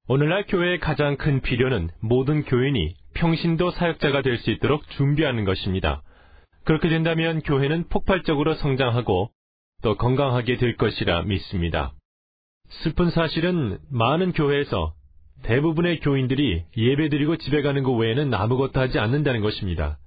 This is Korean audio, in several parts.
오늘날 교회의 가장 큰 필요는 모든 교인이 평신도 사역자가 될 수 있도록 준비하는 것입니다. 그렇게 된다면 교회는 폭발적으로 성장하고 또 건강하게 될 것이라 믿습니다. 슬픈 사실은 많은 교회에서 대부분의 교인들이 예배드리고 집에 가는 것 외에는 아무것도 하지 않는다는 것입니다.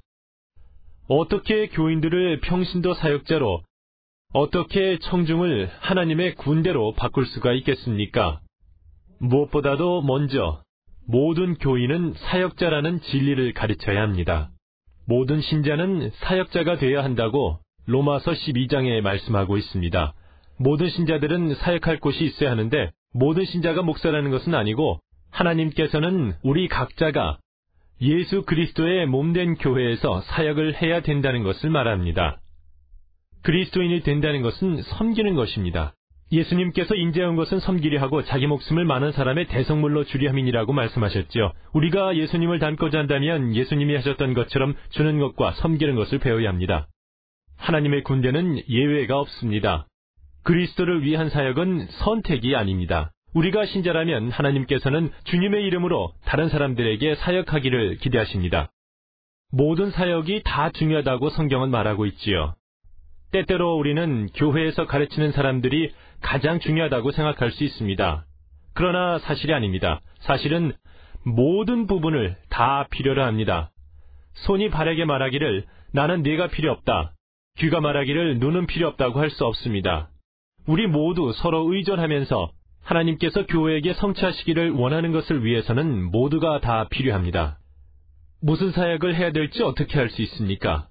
어떻게 교인들을 평신도 사역자로, 어떻게 청중을 하나님의 군대로 바꿀 수가 있겠습니까? 무엇보다도 먼저 모든 교인은 사역자라는 진리를 가르쳐야 합니다. 모든 신자는 사역자가 되어야 한다고 로마서 12장에 말씀하고 있습니다. 모든 신자들은 사역할 곳이 있어야 하는데 모든 신자가 목사라는 것은 아니고 하나님께서는 우리 각자가 예수 그리스도의 몸된 교회에서 사역을 해야 된다는 것을 말합니다. 그리스도인이 된다는 것은 섬기는 것입니다. 예수님께서 인자한 것은 섬기려 하고 자기 목숨을 많은 사람의 대성물로 주려 함이니라고 말씀하셨죠. 우리가 예수님을 닮고자 한다면 예수님이 하셨던 것처럼 주는 것과 섬기는 것을 배워야 합니다. 하나님의 군대는 예외가 없습니다. 그리스도를 위한 사역은 선택이 아닙니다. 우리가 신자라면 하나님께서는 주님의 이름으로 다른 사람들에게 사역하기를 기대하십니다. 모든 사역이 다 중요하다고 성경은 말하고 있지요. 때때로 우리는 교회에서 가르치는 사람들이 가장 중요하다고 생각할 수 있습니다. 그러나 사실이 아닙니다. 사실은 모든 부분을 다 필요로 합니다. 손이 발에게 말하기를 나는 네가 필요 없다. 귀가 말하기를 눈은 필요 없다고 할 수 없습니다. 우리 모두 서로 의존하면서 하나님께서 교회에게 성취하시기를 원하는 것을 위해서는 모두가 다 필요합니다. 무슨 사역을 해야 될지 어떻게 할 수 있습니까?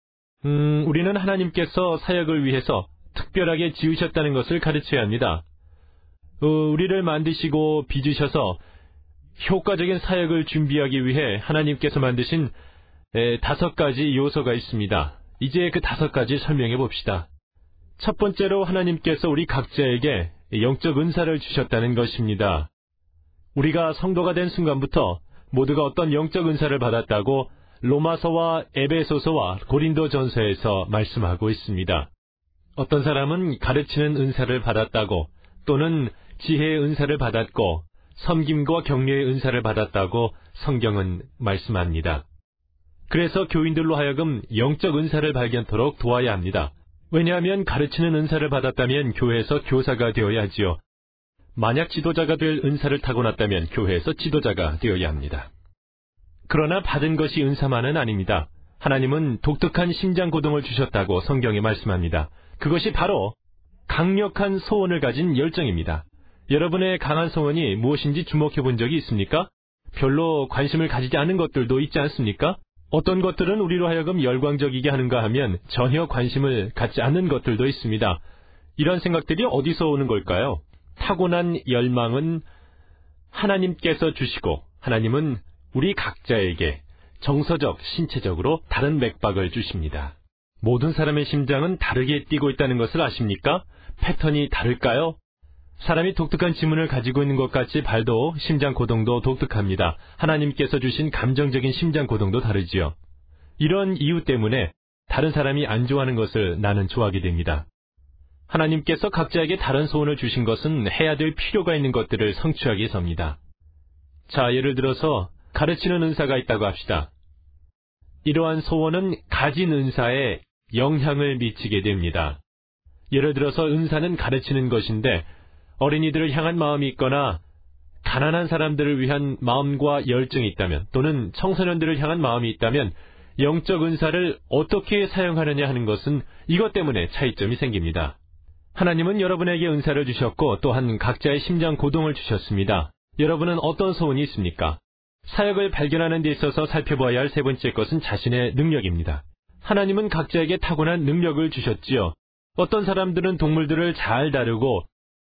우리는 하나님께서 사역을 위해서 특별하게 지으셨다는 것을 가르쳐야 합니다. 우리를 만드시고 빚으셔서 효과적인 사역을 준비하기 위해 하나님께서 만드신 5가지 요소가 있습니다. 이제 그 5가지 설명해 봅시다. 첫 번째로 하나님께서 우리 각자에게 영적 은사를 주셨다는 것입니다. 우리가 성도가 된 순간부터 모두가 어떤 영적 은사를 받았다고 로마서와 에베소서와 고린도전서에서 말씀하고 있습니다. 어떤 사람은 가르치는 은사를 받았다고 또는 지혜의 은사를 받았고 섬김과 격려의 은사를 받았다고 성경은 말씀합니다. 그래서 교인들로 하여금 영적 은사를 발견토록 도와야 합니다. 왜냐하면 가르치는 은사를 받았다면 교회에서 교사가 되어야 하지요. 만약 지도자가 될 은사를 타고났다면 교회에서 지도자가 되어야 합니다. 그러나 받은 것이 은사만은 아닙니다. 하나님은 독특한 심장고동을 주셨다고 성경에 말씀합니다. 그것이 바로 강력한 소원을 가진 열정입니다. 여러분의 강한 소원이 무엇인지 주목해 본 적이 있습니까? 별로 관심을 가지지 않은 것들도 있지 않습니까? 어떤 것들은 우리로 하여금 열광적이게 하는가 하면 전혀 관심을 갖지 않는 것들도 있습니다. 이런 생각들이 어디서 오는 걸까요? 타고난 열망은 하나님께서 주시고 하나님은 우리 각자에게 정서적, 신체적으로 다른 맥박을 주십니다. 모든 사람의 심장은 다르게 뛰고 있다는 것을 아십니까? 패턴이 다를까요? 사람이 독특한 지문을 가지고 있는 것 같이 발도, 심장 고동도 독특합니다. 하나님께서 주신 감정적인 심장 고동도 다르지요. 이런 이유 때문에 다른 사람이 안 좋아하는 것을 나는 좋아하게 됩니다. 하나님께서 각자에게 다른 소원을 주신 것은 해야 될 필요가 있는 것들을 성취하기 위해서입니다. 자, 예를 들어서 가르치는 은사가 있다고 합시다. 이러한 소원은 가진 은사에 영향을 미치게 됩니다. 예를 들어서 은사는 가르치는 것인데 어린이들을 향한 마음이 있거나 가난한 사람들을 위한 마음과 열정이 있다면 또는 청소년들을 향한 마음이 있다면 영적 은사를 어떻게 사용하느냐 하는 것은 이것 때문에 차이점이 생깁니다. 하나님은 여러분에게 은사를 주셨고 또한 각자의 심장 고동을 주셨습니다. 여러분은 어떤 소원이 있습니까? 사역을 발견하는 데 있어서 살펴봐야 할 세 번째 것은 자신의 능력입니다. 하나님은 각자에게 타고난 능력을 주셨지요. 어떤 사람들은 동물들을 잘 다루고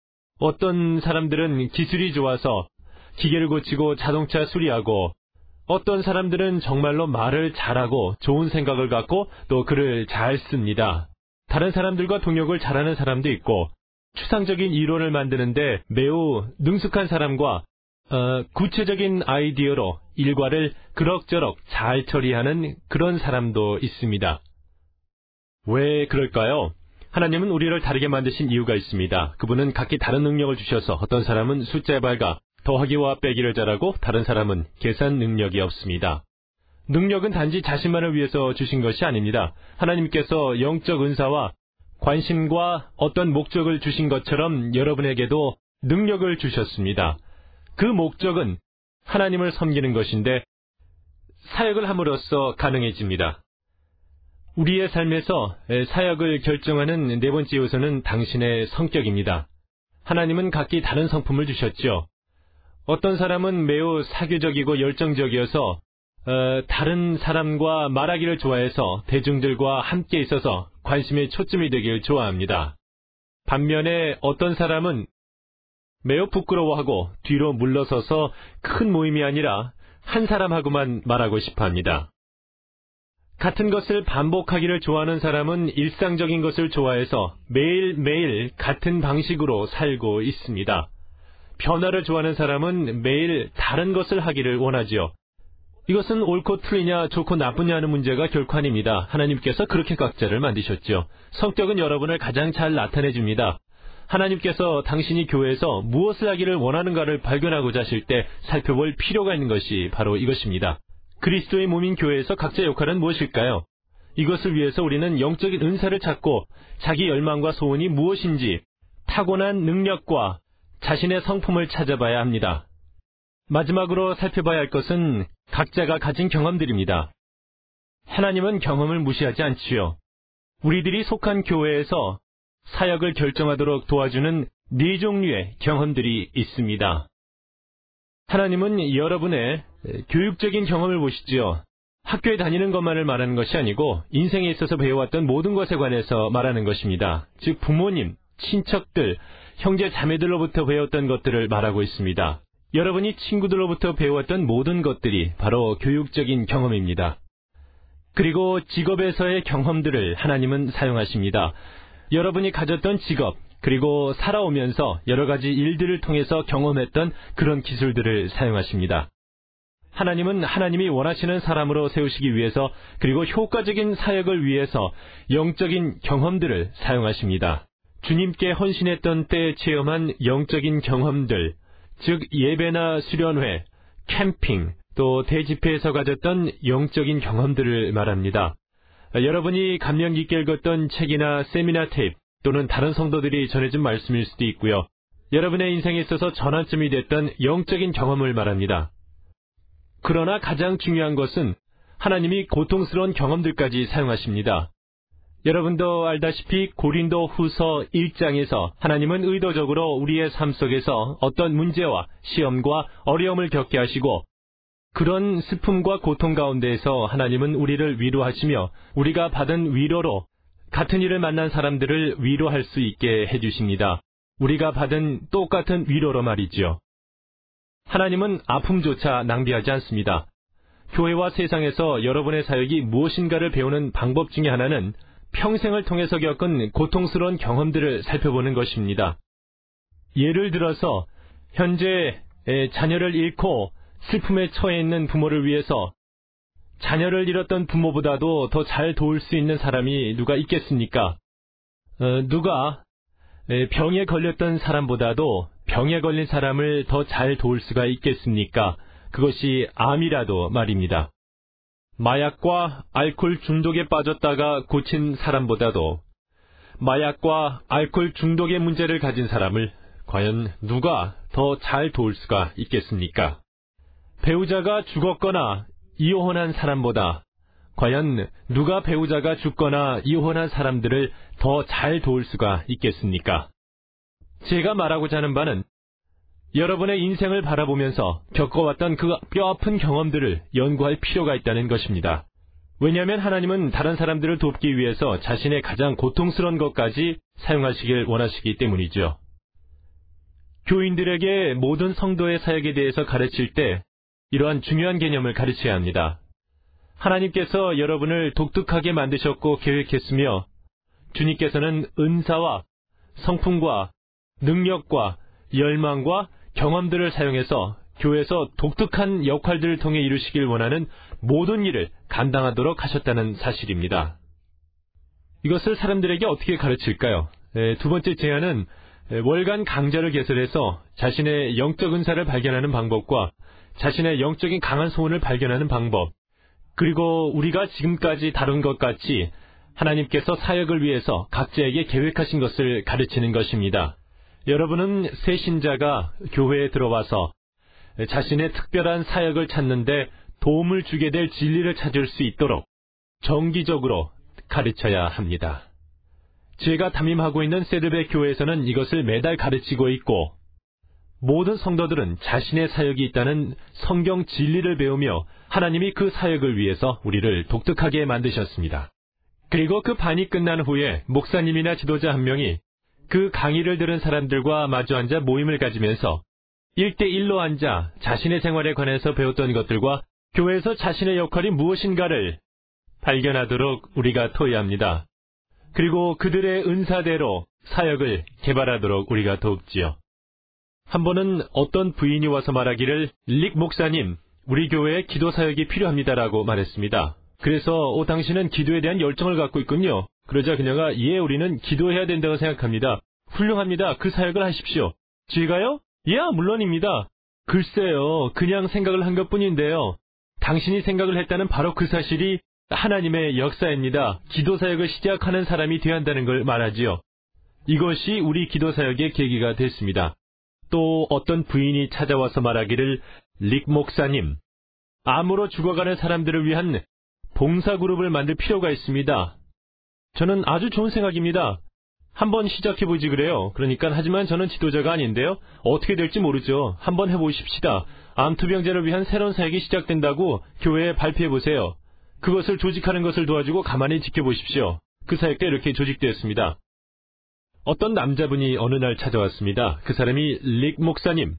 어떤 사람들은 기술이 좋아서 기계를 고치고 자동차 수리하고 어떤 사람들은 정말로 말을 잘하고 좋은 생각을 갖고 또 글을 잘 씁니다. 다른 사람들과 동역을 잘하는 사람도 있고 추상적인 이론을 만드는데 매우 능숙한 사람과 구체적인 아이디어로 일과를 그럭저럭 잘 처리하는 그런 사람도 있습니다. 왜 그럴까요? 하나님은 우리를 다르게 만드신 이유가 있습니다. 그분은 각기 다른 능력을 주셔서 어떤 사람은 숫자에 밝아 더하기와 빼기를 잘하고 다른 사람은 계산 능력이 없습니다. 능력은 단지 자신만을 위해서 주신 것이 아닙니다. 하나님께서 영적 은사와 관심과 어떤 목적을 주신 것처럼 여러분에게도 능력을 주셨습니다. 그 목적은 하나님을 섬기는 것인데 사역을 함으로써 가능해집니다. 우리의 삶에서 사역을 결정하는 네 번째 요소는 당신의 성격입니다. 하나님은 각기 다른 성품을 주셨죠. 어떤 사람은 매우 사교적이고 열정적이어서 다른 사람과 말하기를 좋아해서 대중들과 함께 있어서 관심의 초점이 되길 좋아합니다. 반면에 어떤 사람은 매우 부끄러워하고 뒤로 물러서서 큰 모임이 아니라 한 사람하고만 말하고 싶어 합니다. 같은 것을 반복하기를 좋아하는 사람은 일상적인 것을 좋아해서 매일매일 같은 방식으로 살고 있습니다. 변화를 좋아하는 사람은 매일 다른 것을 하기를 원하지요. 이것은 옳고 틀리냐 좋고 나쁘냐 하는 문제가 결코 아닙니다. 하나님께서 그렇게 각자를 만드셨죠. 성격은 여러분을 가장 잘 나타내줍니다. 하나님께서 당신이 교회에서 무엇을 하기를 원하는가를 발견하고자 하실 때 살펴볼 필요가 있는 것이 바로 이것입니다. 그리스도의 몸인 교회에서 각자 역할은 무엇일까요? 이것을 위해서 우리는 영적인 은사를 찾고 자기 열망과 소원이 무엇인지 타고난 능력과 자신의 성품을 찾아봐야 합니다. 마지막으로 살펴봐야 할 것은 각자가 가진 경험들입니다. 하나님은 경험을 무시하지 않지요. 우리들이 속한 교회에서 사역을 결정하도록 도와주는 네 종류의 경험들이 있습니다. 하나님은 여러분의 교육적인 경험을 보시지요. 학교에 다니는 것만을 말하는 것이 아니고 인생에 있어서 배워왔던 모든 것에 관해서 말하는 것입니다. 즉 부모님, 친척들, 형제 자매들로부터 배웠던 것들을 말하고 있습니다. 여러분이 친구들로부터 배웠던 모든 것들이 바로 교육적인 경험입니다. 그리고 직업에서의 경험들을 하나님은 사용하십니다. 여러분이 가졌던 직업, 그리고 살아오면서 여러 가지 일들을 통해서 경험했던 그런 기술들을 사용하십니다. 하나님은 하나님이 원하시는 사람으로 세우시기 위해서 그리고 효과적인 사역을 위해서 영적인 경험들을 사용하십니다. 주님께 헌신했던 때에 체험한 영적인 경험들, 즉 예배나 수련회, 캠핑, 또 대집회에서 가졌던 영적인 경험들을 말합니다. 여러분이 감명 깊게 읽었던 책이나 세미나 테이프 또는 다른 성도들이 전해준 말씀일 수도 있고요. 여러분의 인생에 있어서 전환점이 됐던 영적인 경험을 말합니다. 그러나 가장 중요한 것은 하나님이 고통스러운 경험들까지 사용하십니다. 여러분도 알다시피 고린도 후서 1장에서 하나님은 의도적으로 우리의 삶 속에서 어떤 문제와 시험과 어려움을 겪게 하시고 그런 슬픔과 고통 가운데에서 하나님은 우리를 위로하시며 우리가 받은 위로로 같은 일을 만난 사람들을 위로할 수 있게 해주십니다. 우리가 받은 똑같은 위로로 말이지요. 하나님은 아픔조차 낭비하지 않습니다. 교회와 세상에서 여러분의 사역이 무엇인가를 배우는 방법 중에 하나는 평생을 통해서 겪은 고통스러운 경험들을 살펴보는 것입니다. 예를 들어서 현재 자녀를 잃고 슬픔에 처해 있는 부모를 위해서 자녀를 잃었던 부모보다도 더 잘 도울 수 있는 사람이 누가 있겠습니까? 누가 병에 걸렸던 사람보다도 병에 걸린 사람을 더 잘 도울 수가 있겠습니까? 그것이 암이라도 말입니다. 마약과 알코올 중독에 빠졌다가 고친 사람보다도 마약과 알코올 중독의 문제를 가진 사람을 과연 누가 더 잘 도울 수가 있겠습니까? 배우자가 죽었거나 이혼한 사람보다 과연 누가 배우자가 죽거나 이혼한 사람들을 더 잘 도울 수가 있겠습니까? 제가 말하고자 하는 바는 여러분의 인생을 바라보면서 겪어왔던 그 뼈아픈 경험들을 연구할 필요가 있다는 것입니다. 왜냐하면 하나님은 다른 사람들을 돕기 위해서 자신의 가장 고통스러운 것까지 사용하시길 원하시기 때문이죠. 교인들에게 모든 성도의 사역에 대해서 가르칠 때 이러한 중요한 개념을 가르쳐야 합니다. 하나님께서 여러분을 독특하게 만드셨고 계획했으며 주님께서는 은사와 성품과 능력과 열망과 경험들을 사용해서 교회에서 독특한 역할들을 통해 이루시길 원하는 모든 일을 감당하도록 하셨다는 사실입니다. 이것을 사람들에게 어떻게 가르칠까요? 두 번째 제안은 월간 강좌를 개설해서 자신의 영적 은사를 발견하는 방법과 자신의 영적인 강한 소원을 발견하는 방법, 그리고 우리가 지금까지 다룬 것 같이 하나님께서 사역을 위해서 각자에게 계획하신 것을 가르치는 것입니다. 여러분은 새 신자가 교회에 들어와서 자신의 특별한 사역을 찾는데 도움을 주게 될 진리를 찾을 수 있도록 정기적으로 가르쳐야 합니다. 제가 담임하고 있는 세르베 교회에서는 이것을 매달 가르치고 있고, 모든 성도들은 자신의 사역이 있다는 성경 진리를 배우며 하나님이 그 사역을 위해서 우리를 독특하게 만드셨습니다. 그리고 그 반이 끝난 후에 목사님이나 지도자 한 명이 그 강의를 들은 사람들과 마주 앉아 모임을 가지면서 1대1로 앉아 자신의 생활에 관해서 배웠던 것들과 교회에서 자신의 역할이 무엇인가를 발견하도록 우리가 토의합니다. 그리고 그들의 은사대로 사역을 개발하도록 우리가 돕지요. 한 번은 어떤 부인이 와서 말하기를, 릭 목사님, 우리 교회에 기도 사역이 필요합니다라고 말했습니다. 그래서 당신은 기도에 대한 열정을 갖고 있군요. 그러자 그녀가, 예, 우리는 기도해야 된다고 생각합니다. 훌륭합니다. 그 사역을 하십시오. 제가요? 예, 물론입니다. 글쎄요, 그냥 생각을 한 것뿐인데요. 당신이 생각을 했다는 바로 그 사실이 하나님의 역사입니다. 기도 사역을 시작하는 사람이 되어야 한다는 걸 말하지요. 이것이 우리 기도 사역의 계기가 됐습니다. 또 어떤 부인이 찾아와서 말하기를, 릭 목사님, 암으로 죽어가는 사람들을 위한 봉사그룹을 만들 필요가 있습니다. 저는 아주 좋은 생각입니다. 한번 시작해보지 그래요. 그러니까 하지만 저는 지도자가 아닌데요. 어떻게 될지 모르죠. 한번 해보십시다. 암투병자를 위한 새로운 사역이 시작된다고 교회에 발표해보세요. 그것을 조직하는 것을 도와주고 가만히 지켜보십시오. 그 사역 때 이렇게 조직되었습니다. 어떤 남자분이 어느 날 찾아왔습니다. 그 사람이, 릭 목사님,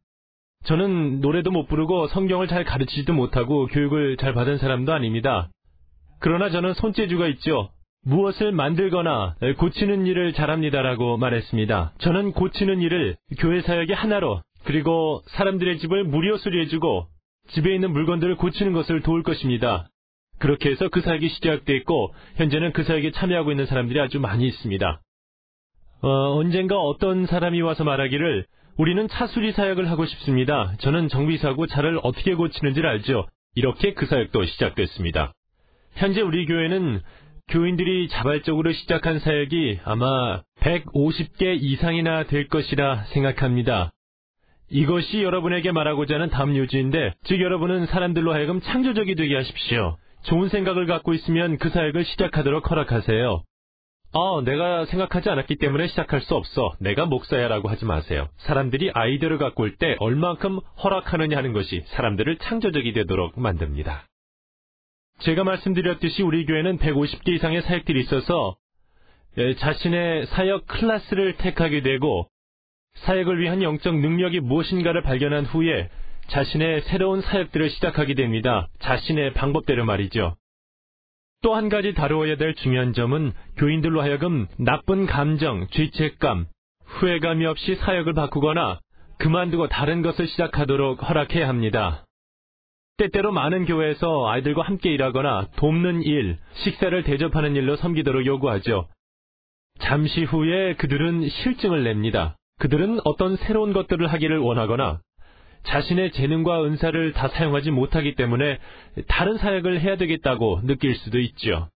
저는 노래도 못 부르고 성경을 잘 가르치지도 못하고 교육을 잘 받은 사람도 아닙니다. 그러나 저는 손재주가 있죠. 무엇을 만들거나 고치는 일을 잘합니다라고 말했습니다. 저는 고치는 일을 교회 사역의 하나로, 그리고 사람들의 집을 무료 수리해주고 집에 있는 물건들을 고치는 것을 도울 것입니다. 그렇게 해서 그 사역이 시작됐고, 현재는 그 사역에 참여하고 있는 사람들이 아주 많이 있습니다. 언젠가 어떤 사람이 와서 말하기를, 우리는 차수리 사역을 하고 싶습니다. 저는 정비사고 차를 어떻게 고치는지를 알죠. 이렇게 그 사역도 시작됐습니다. 현재 우리 교회는 교인들이 자발적으로 시작한 사역이 아마 150개 이상이나 될 것이라 생각합니다. 이것이 여러분에게 말하고자 하는 다음 요지인데, 즉 여러분은 사람들로 하여금 창조적이 되게 하십시오. 좋은 생각을 갖고 있으면 그 사역을 시작하도록 허락하세요. 내가 생각하지 않았기 때문에 시작할 수 없어. 내가 목사야라고 하지 마세요. 사람들이 아이디어를 갖고 올 때 얼만큼 허락하느냐 하는 것이 사람들을 창조적이 되도록 만듭니다. 제가 말씀드렸듯이 우리 교회는 150개 이상의 사역들이 있어서 자신의 사역 클래스를 택하게 되고, 사역을 위한 영적 능력이 무엇인가를 발견한 후에 자신의 새로운 사역들을 시작하게 됩니다. 자신의 방법대로 말이죠. 또 한 가지 다루어야 될 중요한 점은 교인들로 하여금 나쁜 감정, 죄책감, 후회감이 없이 사역을 바꾸거나 그만두고 다른 것을 시작하도록 허락해야 합니다. 때때로 많은 교회에서 아이들과 함께 일하거나 돕는 일, 식사를 대접하는 일로 섬기도록 요구하죠. 잠시 후에 그들은 실증을 냅니다. 그들은 어떤 새로운 것들을 하기를 원하거나 자신의 재능과 은사를 다 사용하지 못하기 때문에 다른 사역을 해야 되겠다고 느낄 수도 있죠.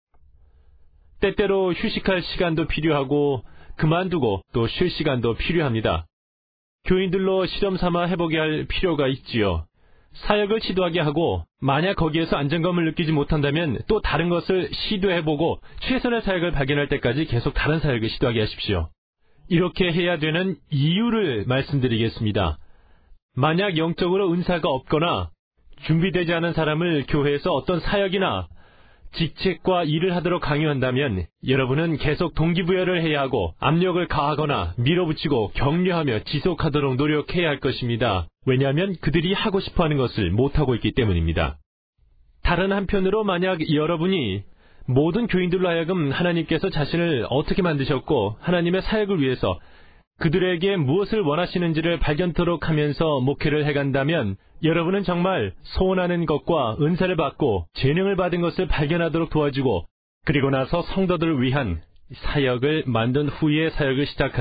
때때로 휴식할 시간도 필요하고 그만두고 또 쉴 시간도 필요합니다. 교인들로 실험 삼아 해보게 할 필요가 있지요. 사역을 시도하게 하고 만약 거기에서 안정감을 느끼지 못한다면 또 다른 것을 시도해보고 최선의 사역을 발견할 때까지 계속 다른 사역을 시도하게 하십시오. 이렇게 해야 되는 이유를 말씀드리겠습니다. 만약 영적으로 은사가 없거나 준비되지 않은 사람을 교회에서 어떤 사역이나 직책과 일을 하도록 강요한다면 여러분은 계속 동기부여를 해야 하고 압력을 가하거나 밀어붙이고 격려하며 지속하도록 노력해야 할 것입니다. 왜냐하면 그들이 하고 싶어하는 것을 못하고 있기 때문입니다. 다른 한편으로 만약 여러분이 모든 교인들로 하여금 하나님께서 자신을 어떻게 만드셨고 하나님의 사역을 위해서 그들에게 무엇을 원하시는지를 발견토록 하면서 목회를 해간다면 여러분은 정말 소원하는 것과 은사를 받고 재능을 받은 것을 발견하도록 도와주고 그리고 나서 성도들을 위한 사역을 만든 후에 사역을 시작하면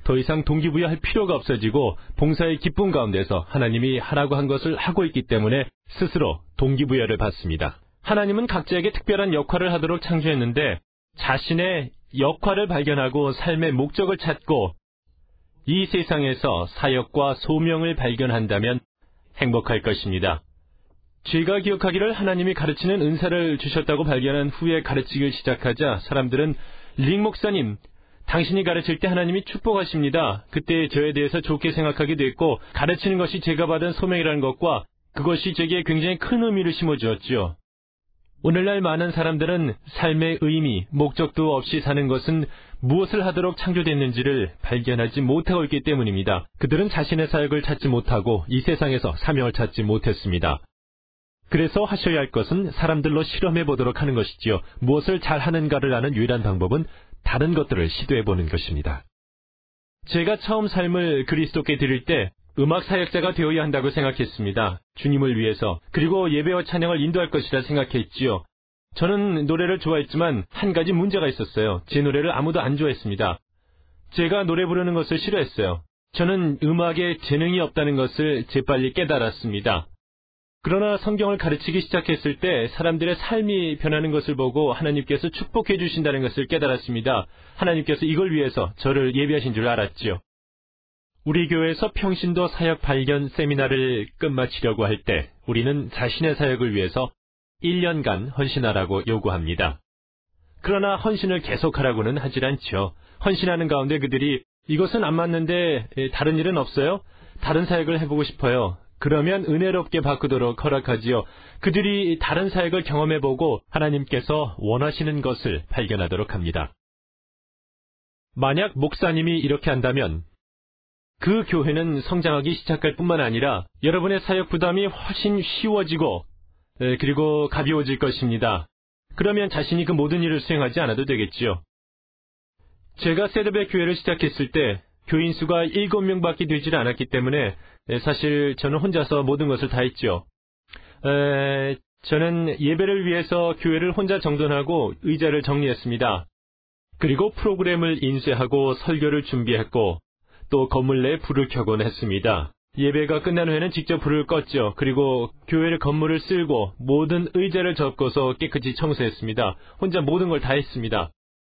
더 이상 동기부여할 필요가 없어지고 봉사의 기쁨 가운데서 하나님이 하라고 한 것을 하고 있기 때문에 스스로 동기부여를 받습니다. 하나님은 각자에게 특별한 역할을 하도록 창조했는데 자신의 역할을 발견하고 삶의 목적을 찾고 이 세상에서 사역과 소명을 발견한다면 행복할 것입니다. 제가 기억하기를 하나님이 가르치는 은사를 주셨다고 발견한 후에 가르치기를 시작하자 사람들은 릭 목사님, 당신이 가르칠 때 하나님이 축복하십니다. 그때 저에 대해서 좋게 생각하게 됐고 가르치는 것이 제가 받은 소명이라는 것과 그것이 제게 굉장히 큰 의미를 심어주었죠. 오늘날 많은 사람들은 삶의 의미, 목적도 없이 사는 것은 무엇을 하도록 창조됐는지를 발견하지 못하고 있기 때문입니다. 그들은 자신의 사역을 찾지 못하고 이 세상에서 사명을 찾지 못했습니다. 그래서 하셔야 할 것은 사람들로 실험해 보도록 하는 것이지요. 무엇을 잘하는가를 아는 유일한 방법은 다른 것들을 시도해 보는 것입니다. 제가 처음 삶을 그리스도께 드릴 때 음악 사역자가 되어야 한다고 생각했습니다. 주님을 위해서. 그리고 예배와 찬양을 인도할 것이라 생각했지요. 저는 노래를 좋아했지만 한 가지 문제가 있었어요. 제 노래를 아무도 안 좋아했습니다. 제가 노래 부르는 것을 싫어했어요. 저는 음악에 재능이 없다는 것을 재빨리 깨달았습니다. 그러나 성경을 가르치기 시작했을 때 사람들의 삶이 변하는 것을 보고 하나님께서 축복해 주신다는 것을 깨달았습니다. 하나님께서 이걸 위해서 저를 예비하신 줄 알았지요. 우리 교회에서 평신도 사역 발견 세미나를 끝마치려고 할 때 우리는 자신의 사역을 위해서 1년간 헌신하라고 요구합니다. 그러나 헌신을 계속하라고는 하질 않죠. 헌신하는 가운데 그들이 이것은 안 맞는데 다른 일은 없어요? 다른 사역을 해보고 싶어요. 그러면 은혜롭게 바꾸도록 허락하지요. 그들이 다른 사역을 경험해보고 하나님께서 원하시는 것을 발견하도록 합니다. 만약 목사님이 이렇게 한다면 그 교회는 성장하기 시작할 뿐만 아니라 여러분의 사역 부담이 훨씬 쉬워지고 그리고 가벼워질 것입니다. 그러면 자신이 그 모든 일을 수행하지 않아도 되겠지요. 제가 셋업의 교회를 시작했을 때 교인 수가 7명밖에 되질 않았기 때문에 사실 저는 혼자서 모든 것을 다 했죠. 저는 예배를 위해서 교회를 혼자 정돈하고 의자를 정리했습니다. 그리고 프로그램을 인쇄하고 설교를 준비했고 또 건물 내에 불을 켜곤 했습니다. 예배가 끝난 후에는 직접 불을 껐죠. 그리고 교회를 건물을 쓸고 모든 의자를 접고서 깨끗이 청소했습니다. 혼자 모든 걸 다 했습니다.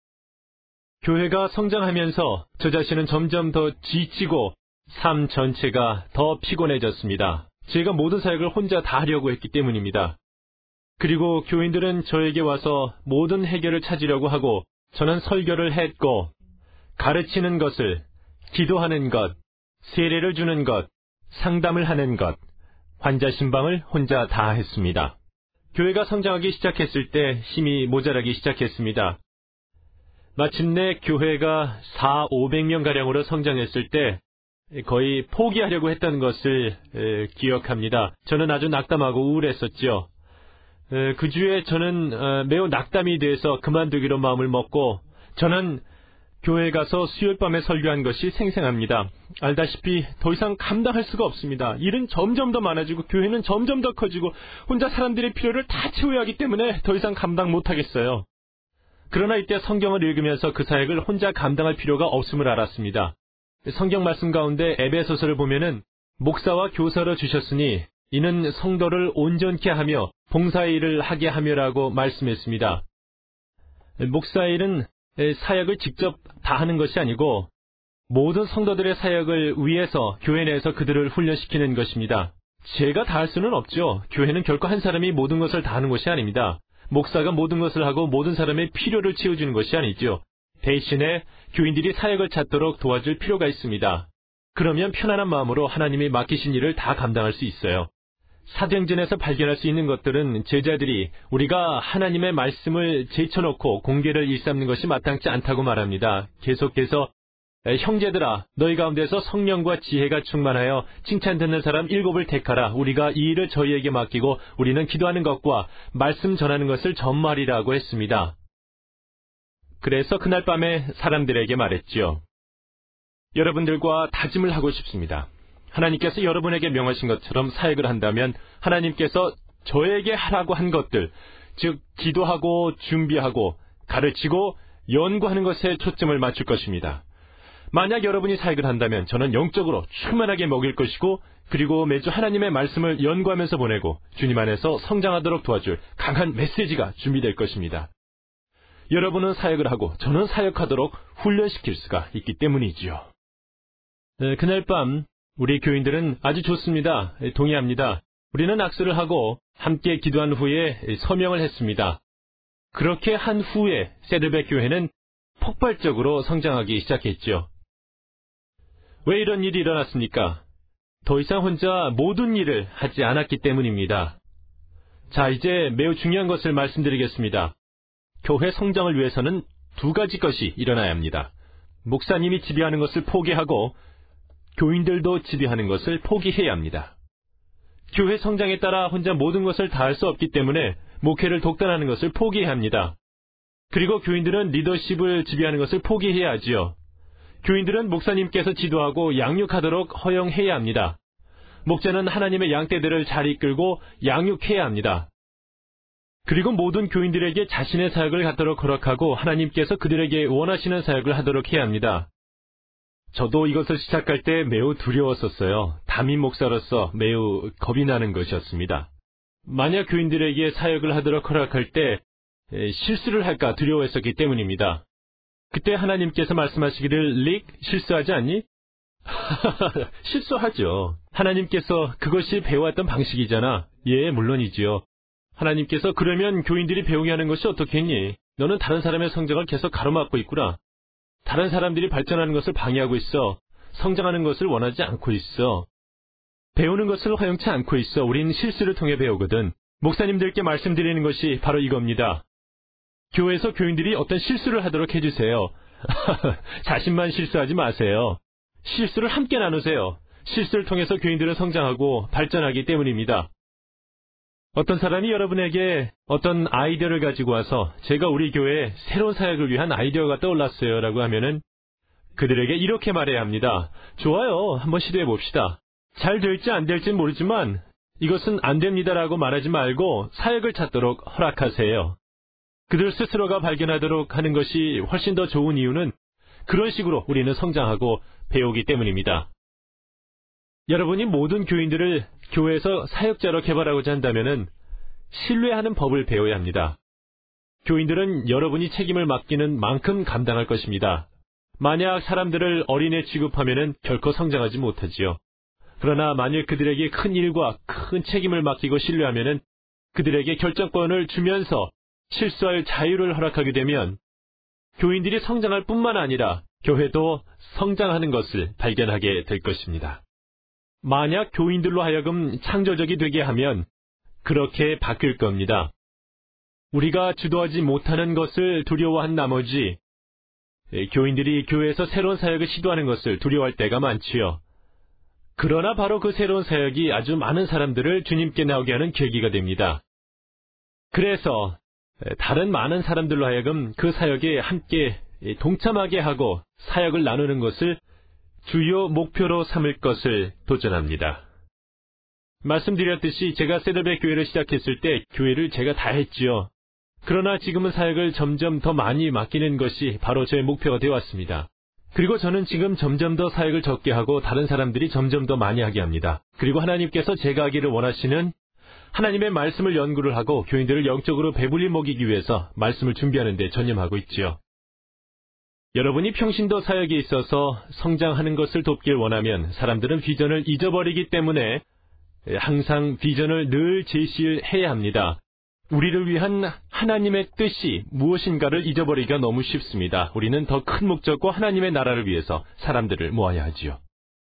교회가 성장하면서 저 자신은 점점 더 지치고 삶 전체가 더 피곤해졌습니다. 제가 모든 사역을 혼자 다 하려고 했기 때문입니다. 그리고 교인들은 저에게 와서 모든 해결을 찾으려고 하고 저는 설교를 했고 가르치는 것을, 기도하는 것, 세례를 주는 것, 상담을 하는 것, 환자 신방을 혼자 다 했습니다. 교회가 성장하기 시작했을 때 힘이 모자라기 시작했습니다. 마침내 교회가 400~500명가량으로 성장했을 때 거의 포기하려고 했던 것을 기억합니다. 저는 아주 낙담하고 우울했었죠. 그 주에 저는 매우 낙담이 돼서 그만두기로 마음을 먹고 저는 교회에 가서 수요일 밤에 설교한 것이 생생합니다. 알다시피 더 이상 감당할 수가 없습니다. 일은 점점 더 많아지고 교회는 점점 더 커지고 혼자 사람들의 필요를 다 채워야 하기 때문에 더 이상 감당 못하겠어요. 그러나 이때 성경을 읽으면서 그 사역을 혼자 감당할 필요가 없음을 알았습니다. 성경 말씀 가운데 에베소서를 보면은 목사와 교사로 주셨으니 이는 성도를 온전케 하며 봉사의 일을 하게 하며라고 말씀했습니다. 목사의 일은 사역을 직접 다 하는 것이 아니고 모든 성도들의 사역을 위해서 교회 내에서 그들을 훈련시키는 것입니다. 제가 다 할 수는 없죠. 교회는 결코 한 사람이 모든 것을 다 하는 것이 아닙니다. 목사가 모든 것을 하고 모든 사람의 필요를 채워주는 것이 아니죠. 대신에 교인들이 사역을 찾도록 도와줄 필요가 있습니다. 그러면 편안한 마음으로 하나님이 맡기신 일을 다 감당할 수 있어요. 사도행전에서 발견할 수 있는 것들은 제자들이 우리가 하나님의 말씀을 제쳐놓고 공개를 일삼는 것이 마땅치 않다고 말합니다. 계속해서 형제들아 너희 가운데서 성령과 지혜가 충만하여 칭찬 듣는 사람 7을 택하라. 우리가 이 일을 저희에게 맡기고 우리는 기도하는 것과 말씀 전하는 것을 전무하리라고 했습니다. 그래서 그날 밤에 사람들에게 말했지요. 여러분들과 다짐을 하고 싶습니다. 하나님께서 여러분에게 명하신 것처럼 사역을 한다면 하나님께서 저에게 하라고 한 것들, 즉 기도하고 준비하고 가르치고 연구하는 것에 초점을 맞출 것입니다. 만약 여러분이 사역을 한다면 저는 영적으로 충만하게 먹일 것이고 그리고 매주 하나님의 말씀을 연구하면서 보내고 주님 안에서 성장하도록 도와줄 강한 메시지가 준비될 것입니다. 여러분은 사역을 하고 저는 사역하도록 훈련시킬 수가 있기 때문이지요. 그날 밤 우리 교인들은 아주 좋습니다. 동의합니다. 우리는 악수를 하고 함께 기도한 후에 서명을 했습니다. 그렇게 한 후에 세들백 교회는 폭발적으로 성장하기 시작했죠. 왜 이런 일이 일어났습니까? 더 이상 혼자 모든 일을 하지 않았기 때문입니다. 자, 이제 매우 중요한 것을 말씀드리겠습니다. 교회 성장을 위해서는 두 가지 것이 일어나야 합니다. 목사님이 지배하는 것을 포기하고 교인들도 지배하는 것을 포기해야 합니다. 교회 성장에 따라 혼자 모든 것을 다 할 수 없기 때문에 목회를 독단하는 것을 포기해야 합니다. 그리고 교인들은 리더십을 지배하는 것을 포기해야 하지요. 교인들은 목사님께서 지도하고 양육하도록 허용해야 합니다. 목자는 하나님의 양떼들을 잘 이끌고 양육해야 합니다. 그리고 모든 교인들에게 자신의 사역을 갖도록 허락하고 하나님께서 그들에게 원하시는 사역을 하도록 해야 합니다. 저도 이것을 시작할 때 매우 두려웠었어요. 담임 목사로서 매우 겁이 나는 것이었습니다. 만약 교인들에게 사역을 하도록 허락할 때 실수를 할까 두려워했었기 때문입니다. 그때 하나님께서 말씀하시기를 릭, 실수하지 않니? 실수하죠. 하나님께서 그것이 배워왔던 방식이잖아. 예, 물론이지요. 하나님께서 그러면 교인들이 배우게 하는 것이 어떻겠니? 너는 다른 사람의 성장을 계속 가로막고 있구나. 다른 사람들이 발전하는 것을 방해하고 있어. 성장하는 것을 원하지 않고 있어. 배우는 것을 허용치 않고 있어. 우린 실수를 통해 배우거든. 목사님들께 말씀드리는 것이 바로 이겁니다. 교회에서 교인들이 어떤 실수를 하도록 해주세요. 자신만 실수하지 마세요. 실수를 함께 나누세요. 실수를 통해서 교인들은 성장하고 발전하기 때문입니다. 어떤 사람이 여러분에게 어떤 아이디어를 가지고 와서 제가 우리 교회에 새로운 사역을 위한 아이디어가 떠올랐어요 라고 하면은 그들에게 이렇게 말해야 합니다. 좋아요. 한번 시도해 봅시다. 잘 될지 안 될지는 모르지만 이것은 안 됩니다라고 말하지 말고 사역을 찾도록 허락하세요. 그들 스스로가 발견하도록 하는 것이 훨씬 더 좋은 이유는 그런 식으로 우리는 성장하고 배우기 때문입니다. 여러분이 모든 교인들을 교회에서 사역자로 개발하고자 한다면 신뢰하는 법을 배워야 합니다. 교인들은 여러분이 책임을 맡기는 만큼 감당할 것입니다. 만약 사람들을 어린애 취급하면 결코 성장하지 못하지요. 그러나 만일 그들에게 큰 일과 큰 책임을 맡기고 신뢰하면 그들에게 결정권을 주면서 실수할 자유를 허락하게 되면 교인들이 성장할 뿐만 아니라 교회도 성장하는 것을 발견하게 될 것입니다. 만약 교인들로 하여금 창조적이 되게 하면 그렇게 바뀔 겁니다. 우리가 주도하지 못하는 것을 두려워한 나머지 교인들이 교회에서 새로운 사역을 시도하는 것을 두려워할 때가 많지요. 그러나 바로 그 새로운 사역이 아주 많은 사람들을 주님께 나오게 하는 계기가 됩니다. 그래서 다른 많은 사람들로 하여금 그 사역에 함께 동참하게 하고 사역을 나누는 것을 주요 목표로 삼을 것을 도전합니다. 말씀드렸듯이 제가 세들백 교회를 시작했을 때 교회를 제가 다 했지요. 그러나 지금은 사역을 점점 더 많이 맡기는 것이 바로 저의 목표가 되어왔습니다. 그리고 저는 지금 점점 더 사역을 적게 하고 다른 사람들이 점점 더 많이 하게 합니다. 그리고 하나님께서 제가 하기를 원하시는 하나님의 말씀을 연구를 하고 교인들을 영적으로 배불리 먹이기 위해서 말씀을 준비하는 데 전념하고 있지요. 여러분이 평신도 사역에 있어서 성장하는 것을 돕길 원하면 사람들은 비전을 잊어버리기 때문에 항상 비전을 늘 제시해야 합니다. 우리를 위한 하나님의 뜻이 무엇인가를 잊어버리기가 너무 쉽습니다. 우리는 더 큰 목적과 하나님의 나라를 위해서 사람들을 모아야 하지요.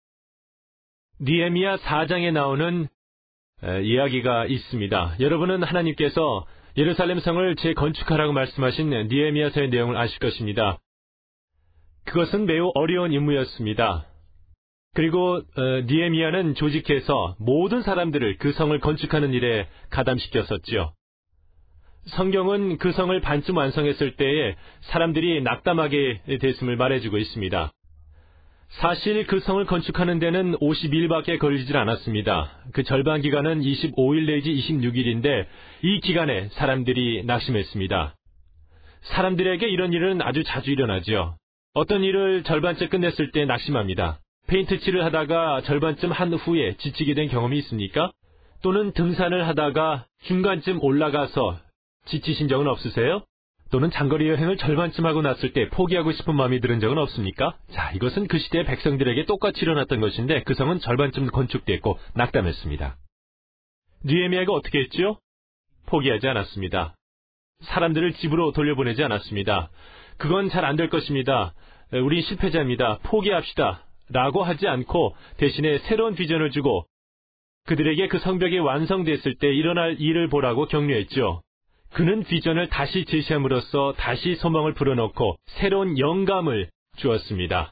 느헤미야 4장에 나오는 이야기가 있습니다. 여러분은 하나님께서 예루살렘 성을 재건축하라고 말씀하신 느헤미야서의 내용을 아실 것입니다. 그것은 매우 어려운 임무였습니다. 그리고 느헤미야는 조직해서 모든 사람들을 그 성을 건축하는 일에 가담시켰었죠. 성경은 그 성을 반쯤 완성했을 때에 사람들이 낙담하게 됐음을 말해주고 있습니다. 사실 그 성을 건축하는 데는 50일밖에 걸리질 않았습니다. 그 절반 기간은 25일 내지 26일인데 이 기간에 사람들이 낙심했습니다. 사람들에게 이런 일은 아주 자주 일어나죠. 어떤 일을 절반째 끝냈을 때 낙심합니다. 페인트 칠을 하다가 절반쯤 한 후에 지치게 된 경험이 있습니까? 또는 등산을 하다가 중간쯤 올라가서 지치신 적은 없으세요? 또는 장거리 여행을 절반쯤 하고 났을 때 포기하고 싶은 마음이 드는 적은 없습니까? 자, 이것은 그 시대의 백성들에게 똑같이 일어났던 것인데 그 성은 절반쯤 건축됐고 낙담했습니다. 느헤미야가 어떻게 했지요? 포기하지 않았습니다. 사람들을 집으로 돌려보내지 않았습니다. 그건 잘 안 될 것입니다. 우린 실패자입니다. 포기합시다. 라고 하지 않고 대신에 새로운 비전을 주고 그들에게 그 성벽이 완성됐을 때 일어날 일을 보라고 격려했죠. 그는 비전을 다시 제시함으로써 다시 소망을 불어넣고 새로운 영감을 주었습니다.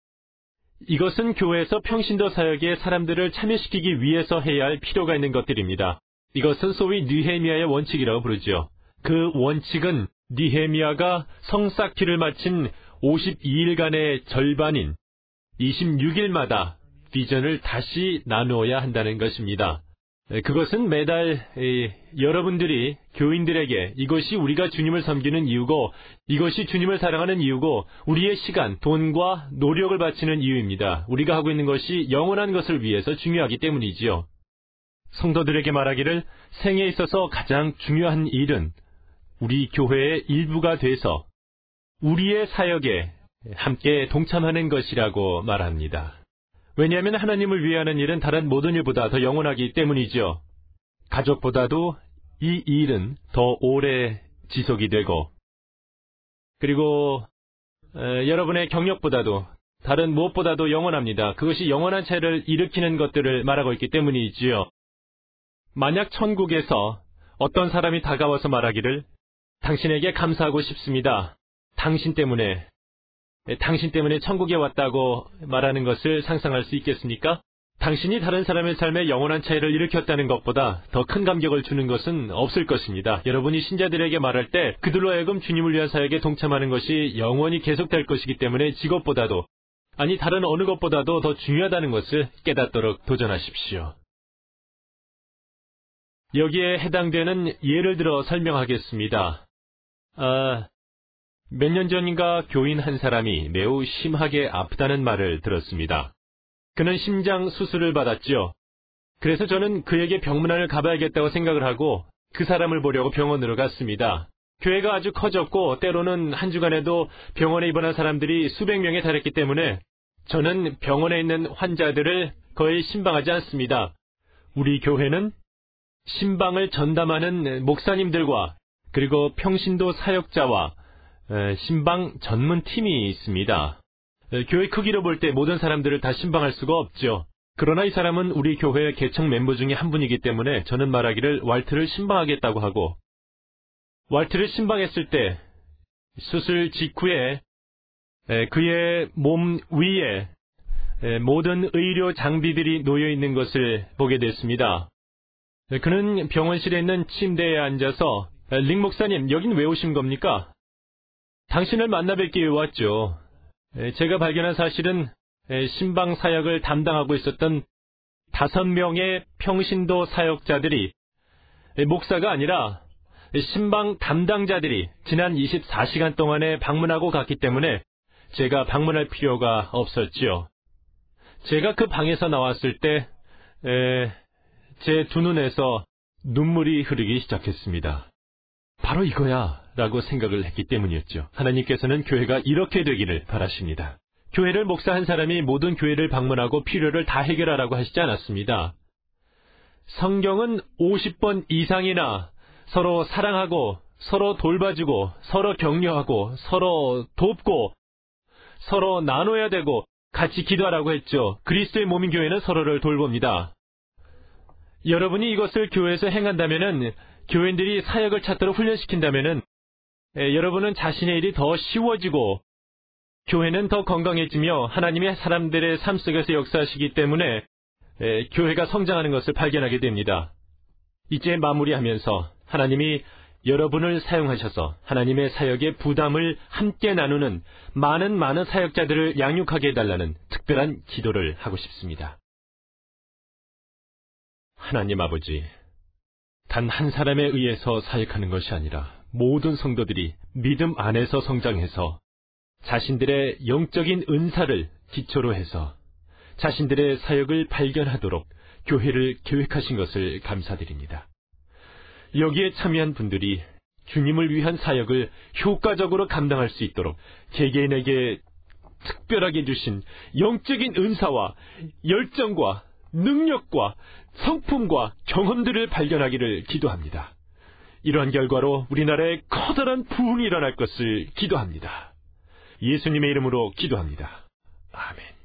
이것은 교회에서 평신도 사역에 사람들을 참여시키기 위해서 해야 할 필요가 있는 것들입니다. 이것은 소위 느헤미야의 원칙이라고 부르죠. 그 원칙은 느헤미야가 성 쌓기를 마친 52일간의 절반인 26일마다 비전을 다시 나누어야 한다는 것입니다. 그것은 매달 여러분들이 교인들에게 이것이 우리가 주님을 섬기는 이유고 이것이 주님을 사랑하는 이유고 우리의 시간, 돈과 노력을 바치는 이유입니다. 우리가 하고 있는 것이 영원한 것을 위해서 중요하기 때문이지요. 성도들에게 말하기를 생에 있어서 가장 중요한 일은 우리 교회의 일부가 돼서 우리의 사역에 함께 동참하는 것이라고 말합니다. 왜냐하면 하나님을 위해 하는 일은 다른 모든 일보다 더 영원하기 때문이죠. 가족보다도 이 일은 더 오래 지속이 되고 그리고 여러분의 경력보다도 다른 무엇보다도 영원합니다. 그것이 영원한 차이를 일으키는 것들을 말하고 있기 때문이지요. 만약 천국에서 어떤 사람이 다가와서 말하기를 당신에게 감사하고 싶습니다. 당신 때문에 천국에 왔다고 말하는 것을 상상할 수 있겠습니까? 당신이 다른 사람의 삶에 영원한 차이를 일으켰다는 것보다 더 큰 감격을 주는 것은 없을 것입니다. 여러분이 신자들에게 말할 때 그들로 하여금 주님을 위한 사역에 동참하는 것이 영원히 계속될 것이기 때문에 직업보다도 아니 다른 어느 것보다도 더 중요하다는 것을 깨닫도록 도전하십시오. 여기에 해당되는 예를 들어 설명하겠습니다. 몇 년 전인가 교인 한 사람이 매우 심하게 아프다는 말을 들었습니다. 그는 심장 수술을 받았죠. 그래서 저는 그에게 병문안을 가봐야겠다고 생각을 하고 그 사람을 보려고 병원으로 갔습니다. 교회가 아주 커졌고 때로는 한 주간에도 병원에 입원한 사람들이 수백 명에 달했기 때문에 저는 병원에 있는 환자들을 거의 신방하지 않습니다. 우리 교회는 신방을 전담하는 목사님들과 그리고 평신도 사역자와 신방 전문팀이 있습니다. 교회 크기로 볼 때 모든 사람들을 다 신방할 수가 없죠. 그러나 이 사람은 우리 교회 개척 멤버 중에 한 분이기 때문에 저는 말하기를 왈트를 신방하겠다고 하고 왈트를 신방했을 때 수술 직후에 그의 몸 위에 모든 의료 장비들이 놓여 있는 것을 보게 됐습니다. 그는 병원실에 있는 침대에 앉아서 링 목사님, 여긴 왜 오신 겁니까? 당신을 만나 뵙기 위해 왔죠. 제가 발견한 사실은 신방 사역을 담당하고 있었던 5명의 평신도 사역자들이 목사가 아니라 신방 담당자들이 지난 24시간 동안에 방문하고 갔기 때문에 제가 방문할 필요가 없었지요. 제가 그 방에서 나왔을 때 제 두 눈에서 눈물이 흐르기 시작했습니다. 바로 이거야 라고 생각을 했기 때문이었죠. 하나님께서는 교회가 이렇게 되기를 바라십니다. 교회를 목사 한 사람이 모든 교회를 방문하고 필요를 다 해결하라고 하시지 않았습니다. 성경은 50번 이상이나 서로 사랑하고 서로 돌봐주고 서로 격려하고 서로 돕고 서로 나눠야 되고 같이 기도하라고 했죠. 그리스도의 몸인 교회는 서로를 돌봅니다. 여러분이 이것을 교회에서 행한다면은 교인들이 사역을 찾도록 훈련시킨다면은 여러분은 자신의 일이 더 쉬워지고 교회는 더 건강해지며 하나님의 사람들의 삶 속에서 역사하시기 때문에 교회가 성장하는 것을 발견하게 됩니다. 이제 마무리하면서 하나님이 여러분을 사용하셔서 하나님의 사역의 부담을 함께 나누는 많은 사역자들을 양육하게 해달라는 특별한 기도를 하고 싶습니다. 하나님 아버지, 단 한 사람에 의해서 사역하는 것이 아니라 모든 성도들이 믿음 안에서 성장해서 자신들의 영적인 은사를 기초로 해서 자신들의 사역을 발견하도록 교회를 계획하신 것을 감사드립니다. 여기에 참여한 분들이 주님을 위한 사역을 효과적으로 감당할 수 있도록 개개인에게 특별하게 주신 영적인 은사와 열정과 능력과 성품과 경험들을 발견하기를 기도합니다. 이러한 결과로 우리나라에 커다란 부흥이 일어날 것을 기도합니다. 예수님의 이름으로 기도합니다. 아멘.